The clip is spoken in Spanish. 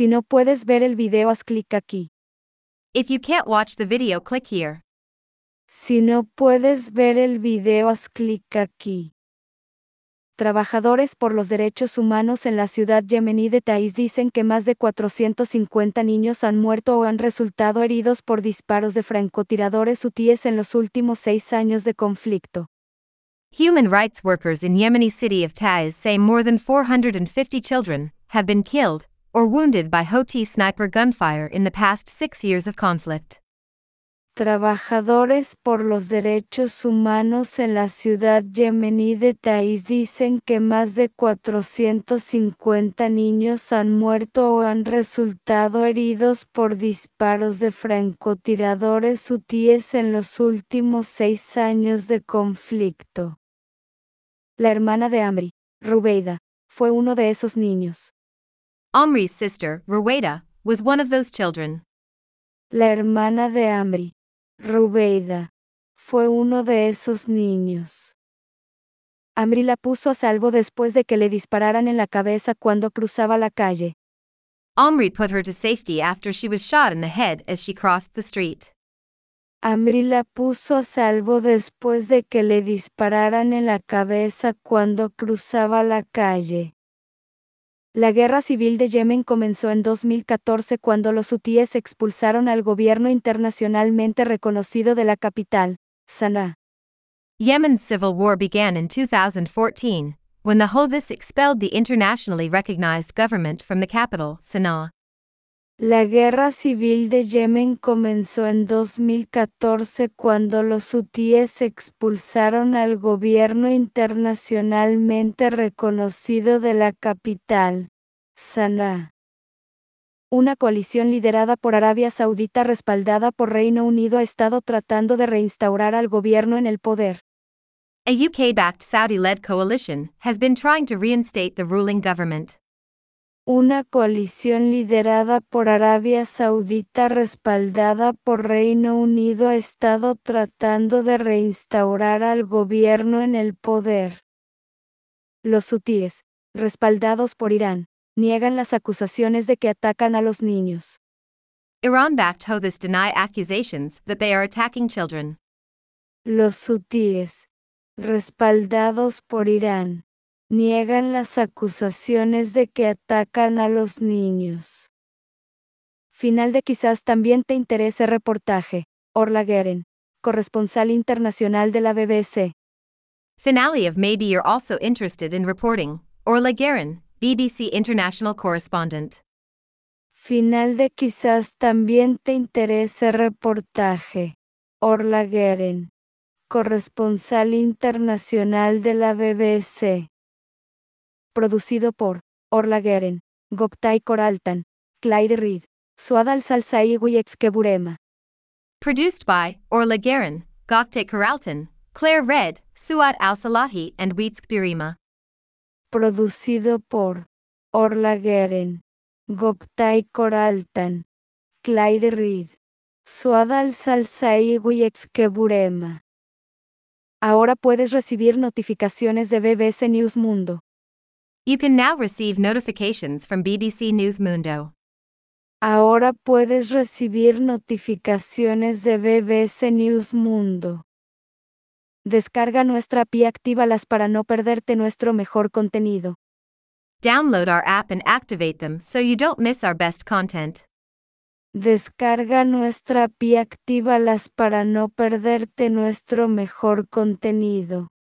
Si no puedes ver el video, haz clic aquí. If you can't watch the video, click here. Si no puedes ver el video, haz clic aquí. Trabajadores por los derechos humanos en la ciudad yemení de Taiz dicen que más de 450 niños han muerto o han resultado heridos por disparos de francotiradores hutíes en los últimos 6 años de conflicto. Human rights workers in Yemeni city of Taiz say more than 450 children have been killed or wounded by Houthi sniper gunfire in the past 6 years of conflict. Trabajadores por los derechos humanos en la ciudad yemení de Taiz dicen que más de 450 niños han muerto o han resultado heridos por disparos de francotiradores hutíes en los últimos 6 años de conflicto. La hermana de Amri, Rubeida, fue uno de esos niños. Omri's sister, Ruweida, was one of those children. La hermana de Amri, Rubeida, fue uno de esos niños. Amri la puso a salvo después de que le dispararan en la cabeza cuando cruzaba la calle. Omri put her to safety after she was shot in the head as she crossed the street. Amri la puso a salvo después de que le dispararan en la cabeza cuando cruzaba la calle. La guerra civil de Yemen comenzó en 2014 cuando los hutíes expulsaron al gobierno internacionalmente reconocido de la capital, Sanaa. Yemen's civil war began in 2014, when the Houthis expelled the internationally recognized government from the capital, Sana'a. La guerra civil de Yemen comenzó en 2014 cuando los hutíes expulsaron al gobierno internacionalmente reconocido de la capital, Sanaa. Una coalición liderada por Arabia Saudita respaldada por Reino Unido ha estado tratando de reinstaurar al gobierno en el poder. A UK-backed Saudi-led coalition has been trying to reinstate the ruling government. Una coalición liderada por Arabia Saudita respaldada por Reino Unido ha estado tratando de reinstaurar al gobierno en el poder. Los hutíes, respaldados por Irán, niegan las acusaciones de que atacan a los niños. Iran-backed Houthis deny accusations that they are attacking children. Los hutíes, respaldados por Irán, niegan las acusaciones de que atacan a los niños. Final de quizás también te interese reportaje. Orla Guerin, corresponsal internacional de la BBC. Finale of maybe you're also interested in reporting. Orla Guerin, BBC International Correspondent. Final de quizás también te interese reportaje. Orla Guerin, corresponsal internacional de la BBC. Producido por Orla Guerin, Goktai Koraltan, Claire Reed, Suad al-Salsai Exkeburema. Produced by Orla Guerin, Gokte Karaltan, Claire Red, Suat al-Salahi and Wietsk Birima. Producido por Orla Guerin, Goktai Koraltan, Claire Reed, Suad al-Salsai Exkeburema. Ahora puedes recibir notificaciones de BBC News Mundo. You can now receive notifications from BBC News Mundo. Ahora puedes recibir notificaciones de BBC News Mundo. Descarga nuestra API y actívalas para no perderte nuestro mejor contenido. Download our app and activate them so you don't miss our best content. Descarga nuestra API y actívalas para no perderte nuestro mejor contenido.